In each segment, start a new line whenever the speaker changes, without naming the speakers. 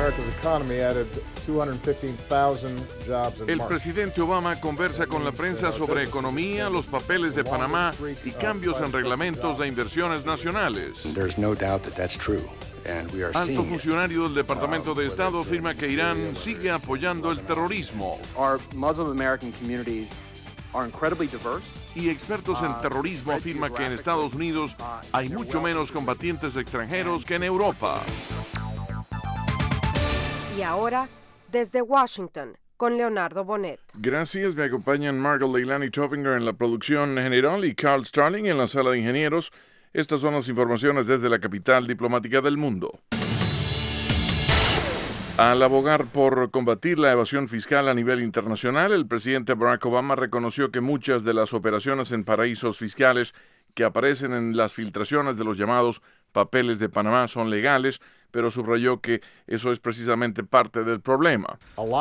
El presidente Obama conversa con la prensa sobre economía, los papeles de Panamá y cambios en reglamentos de inversiones nacionales. Alto funcionario del Departamento de Estado afirma que Irán sigue apoyando el terrorismo. Y expertos en terrorismo afirman que en Estados Unidos hay mucho menos combatientes extranjeros que en Europa.
Y ahora, desde Washington, con Leonardo Bonet.
Gracias, me acompañan Margot Leilani Topinger en la producción general y Carl Starling en la sala de ingenieros. Estas son las informaciones desde la capital diplomática del mundo. Al abogar por combatir la evasión fiscal a nivel internacional, el presidente Barack Obama reconoció que muchas de las operaciones en paraísos fiscales que aparecen en las filtraciones de los llamados papeles de Panamá son legales, pero subrayó que eso es precisamente parte del problema.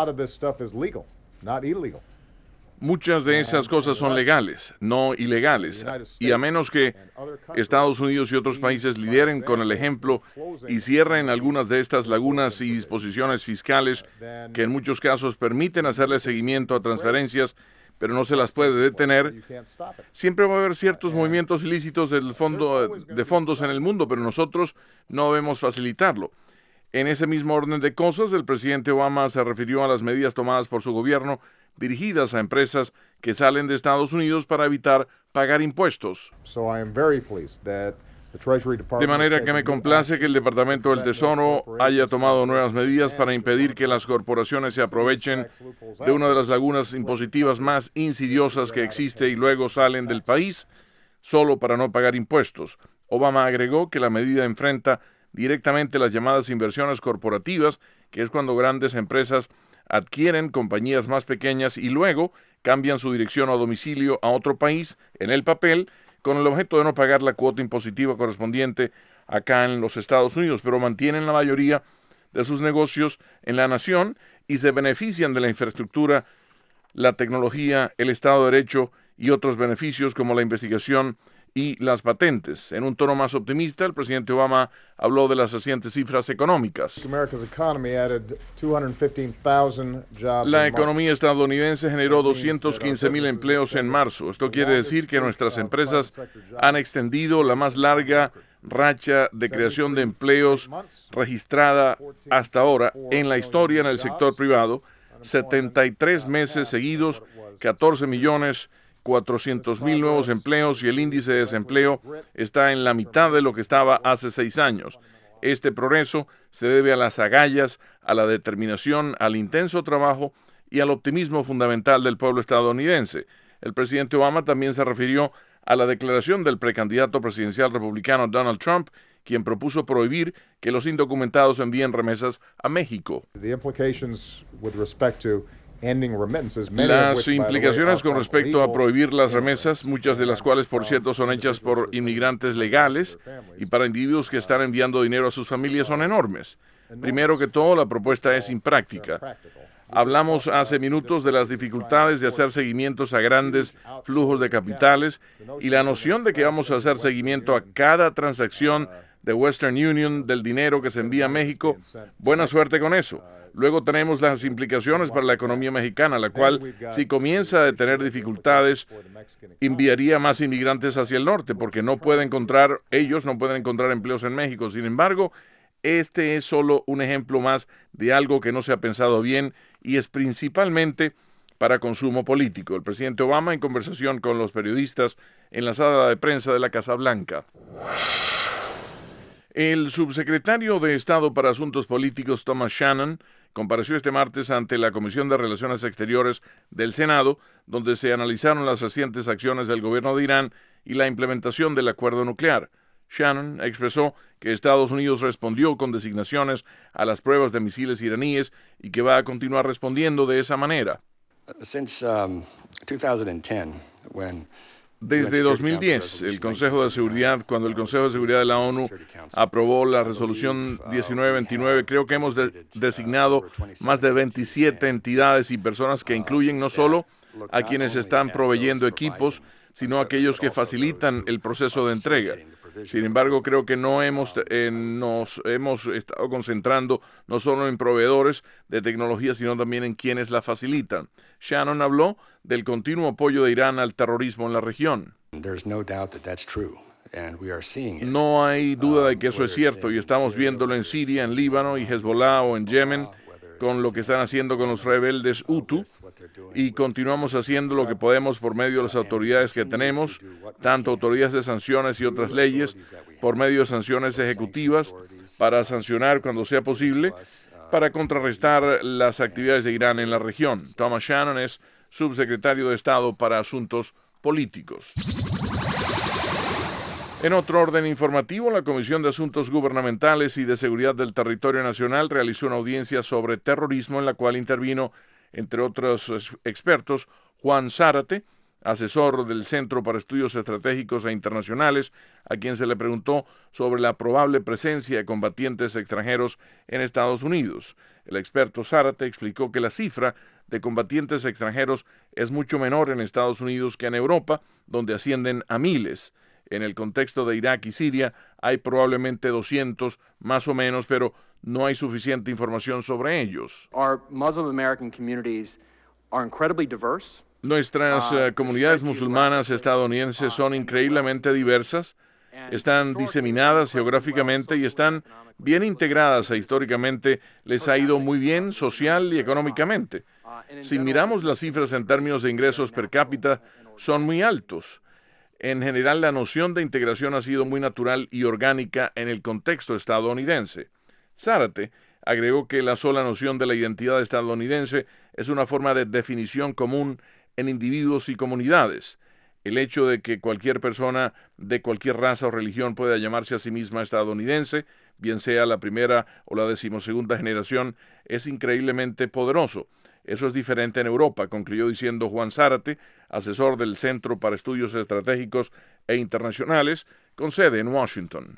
Muchas de esas cosas son legales, no ilegales, y a menos que Estados Unidos y otros países lideren con el ejemplo y cierren algunas de estas lagunas y disposiciones fiscales que en muchos casos permiten hacerle seguimiento a transferencias, pero no se las puede detener, siempre va a haber ciertos movimientos ilícitos de fondos en el mundo, pero nosotros no debemos facilitarlo. En ese mismo orden de cosas, el presidente Obama se refirió a las medidas tomadas por su gobierno dirigidas a empresas que salen de Estados Unidos para evitar pagar impuestos. De manera que me complace que el Departamento del Tesoro haya tomado nuevas medidas para impedir que las corporaciones se aprovechen de una de las lagunas impositivas más insidiosas que existe y luego salen del país solo para no pagar impuestos. Obama agregó que la medida enfrenta directamente las llamadas inversiones corporativas, que es cuando grandes empresas adquieren compañías más pequeñas y luego cambian su dirección o domicilio a otro país en el papel con el objeto de no pagar la cuota impositiva correspondiente acá en los Estados Unidos, pero mantienen la mayoría de sus negocios en la nación y se benefician de la infraestructura, la tecnología, el Estado de Derecho y otros beneficios como la investigación y las patentes. En un tono más optimista, el presidente Obama habló de las recientes cifras económicas. La economía estadounidense generó 215,000 empleos en marzo. Esto quiere decir que nuestras empresas han extendido la más larga racha de creación de empleos registrada hasta ahora en la historia en el sector privado. 73 meses seguidos, 14,400,000 nuevos empleos y el índice de desempleo está en la mitad de lo que estaba hace 6 años. Este progreso se debe a las agallas, a la determinación, al intenso trabajo y al optimismo fundamental del pueblo estadounidense. El presidente Obama también se refirió a la declaración del precandidato presidencial republicano Donald Trump, quien propuso prohibir que los indocumentados envíen remesas a México. Las implicaciones con respecto a prohibir las remesas, muchas de las cuales, por cierto, son hechas por inmigrantes legales y para individuos que están enviando dinero a sus familias, son enormes. Primero que todo, la propuesta es impráctica. Hablamos hace minutos de las dificultades de hacer seguimientos a grandes flujos de capitales y la noción de que vamos a hacer seguimiento a cada transacción de Western Union del dinero que se envía a México. Buena suerte con eso. Luego tenemos las implicaciones para la economía mexicana, la cual, si comienza a tener dificultades, enviaría más inmigrantes hacia el norte, porque ellos no pueden encontrar empleos en México. Sin embargo, este es solo un ejemplo más de algo que no se ha pensado bien y es principalmente para consumo político. El presidente Obama, en conversación con los periodistas en la sala de prensa de la Casa Blanca. El subsecretario de Estado para Asuntos Políticos, Thomas Shannon, compareció este martes ante la Comisión de Relaciones Exteriores del Senado, donde se analizaron las recientes acciones del gobierno de Irán y la implementación del acuerdo nuclear. Shannon expresó que Estados Unidos respondió con designaciones a las pruebas de misiles iraníes y que va a continuar respondiendo de esa manera. Desde 2010, cuando el Consejo de Seguridad de la ONU aprobó la resolución 1929, creo que hemos designado más de 27 entidades y personas que incluyen no solo a quienes están proveyendo equipos, sino a aquellos que facilitan el proceso de entrega. Sin embargo, creo que nos hemos estado concentrando no solo en proveedores de tecnología, sino también en quienes la facilitan. Shannon habló del continuo apoyo de Irán al terrorismo en la región. No hay duda de que eso es cierto, y estamos viéndolo en Siria, en Líbano y Hezbollah, o en Yemen, con lo que están haciendo con los rebeldes Hutu, y continuamos haciendo lo que podemos por medio de las autoridades que tenemos, tanto autoridades de sanciones y otras leyes, por medio de sanciones ejecutivas, para sancionar cuando sea posible, para contrarrestar las actividades de Irán en la región. Thomas Shannon es subsecretario de Estado para Asuntos Políticos. En otro orden informativo, la Comisión de Asuntos Gubernamentales y de Seguridad del Territorio Nacional realizó una audiencia sobre terrorismo en la cual intervino, entre otros expertos, Juan Zárate, asesor del Centro para Estudios Estratégicos e Internacionales, a quien se le preguntó sobre la probable presencia de combatientes extranjeros en Estados Unidos. El experto Zárate explicó que la cifra de combatientes extranjeros es mucho menor en Estados Unidos que en Europa, donde ascienden a miles. En el contexto de Irak y Siria hay probablemente 200 más o menos, pero no hay suficiente información sobre ellos. Nuestras comunidades musulmanas estadounidenses son increíblemente diversas, están diseminadas geográficamente y están bien integradas e históricamente les ha ido muy bien social y económicamente. Si miramos las cifras en términos de ingresos per cápita, son muy altos. En general, la noción de integración ha sido muy natural y orgánica en el contexto estadounidense. Zárate agregó que la sola noción de la identidad estadounidense es una forma de definición común en individuos y comunidades. El hecho de que cualquier persona de cualquier raza o religión pueda llamarse a sí misma estadounidense, bien sea la primera o la 12ª generación, es increíblemente poderoso. Eso es diferente en Europa, concluyó diciendo Juan Zárate, asesor del Centro para Estudios Estratégicos e Internacionales, con sede en Washington.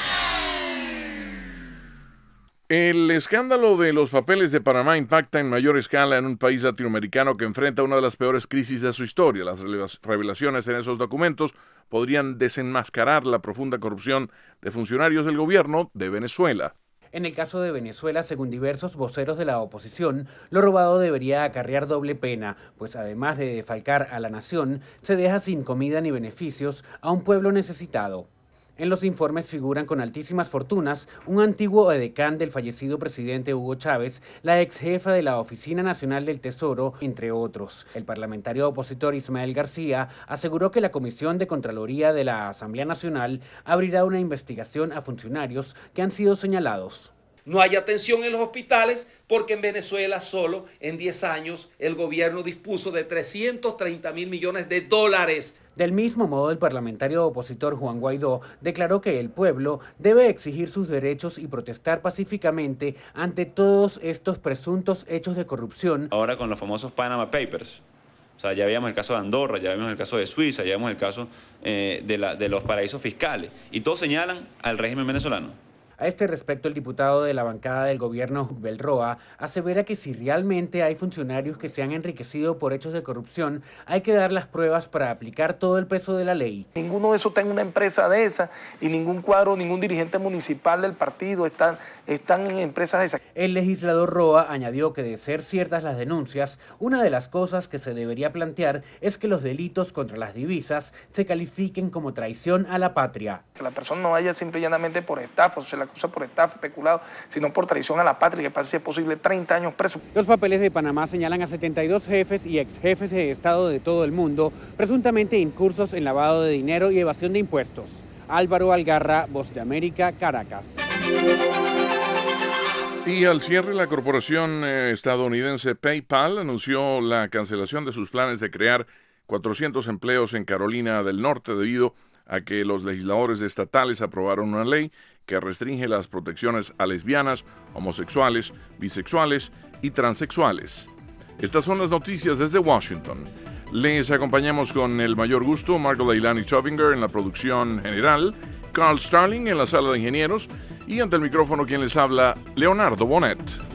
El escándalo de los papeles de Panamá impacta en mayor escala en un país latinoamericano que enfrenta una de las peores crisis de su historia. Las revelaciones en esos documentos podrían desenmascarar la profunda corrupción de funcionarios del gobierno de Venezuela.
En el caso de Venezuela, según diversos voceros de la oposición, lo robado debería acarrear doble pena, pues además de defalcar a la nación, se deja sin comida ni beneficios a un pueblo necesitado. En los informes figuran con altísimas fortunas un antiguo edecán del fallecido presidente Hugo Chávez, la ex jefa de la Oficina Nacional del Tesoro, entre otros. El parlamentario opositor Ismael García aseguró que la Comisión de Contraloría de la Asamblea Nacional abrirá una investigación a funcionarios que han sido señalados.
No hay atención en los hospitales porque en Venezuela solo en 10 años el gobierno dispuso de 330.000 millones de dólares.
Del mismo modo, el parlamentario opositor Juan Guaidó declaró que el pueblo debe exigir sus derechos y protestar pacíficamente ante todos estos presuntos hechos de corrupción.
Ahora con los famosos Panama Papers, o sea, ya veíamos el caso de Andorra, ya vimos el caso de Suiza, ya vimos el caso de los paraísos fiscales, y todos señalan al régimen venezolano.
A este respecto, el diputado de la bancada del gobierno, Jubel Roa, asevera que si realmente hay funcionarios que se han enriquecido por hechos de corrupción, hay que dar las pruebas para aplicar todo el peso de la ley.
Ninguno de esos está en una empresa de esa y ningún cuadro, ningún dirigente municipal del partido están en empresas de esa.
El legislador Roa añadió que de ser ciertas las denuncias, una de las cosas que se debería plantear es que los delitos contra las divisas se califiquen como traición a la patria.
Que la persona no vaya simple y llanamente por estafa, o se la acusa por estafa, especulado, sino por traición a la patria, que pase si es posible 30 años preso.
Los papeles de Panamá señalan a 72 jefes y ex jefes de Estado de todo el mundo, presuntamente incursos en lavado de dinero y evasión de impuestos. Álvaro Algarra, Voz de América, Caracas.
Y al cierre, la corporación estadounidense PayPal anunció la cancelación de sus planes de crear 400 empleos en Carolina del Norte debido a que los legisladores estatales aprobaron una ley que restringe las protecciones a lesbianas, homosexuales, bisexuales y transexuales. Estas son las noticias desde Washington. Les acompañamos con el mayor gusto Marco Leilani Chovinger en la producción general, Carl Starling en la sala de ingenieros y ante el micrófono quien les habla, Leonardo Bonet.